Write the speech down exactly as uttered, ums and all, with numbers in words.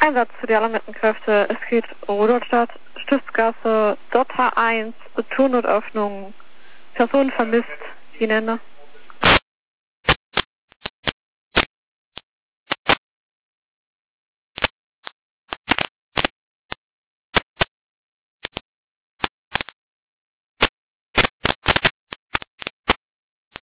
Einsatz für die alarmierten Kräfte. Es geht Rudolstadt, Stiftsgasse, Dota eins, Tournotöffnung. Person vermisst. Die Nenne.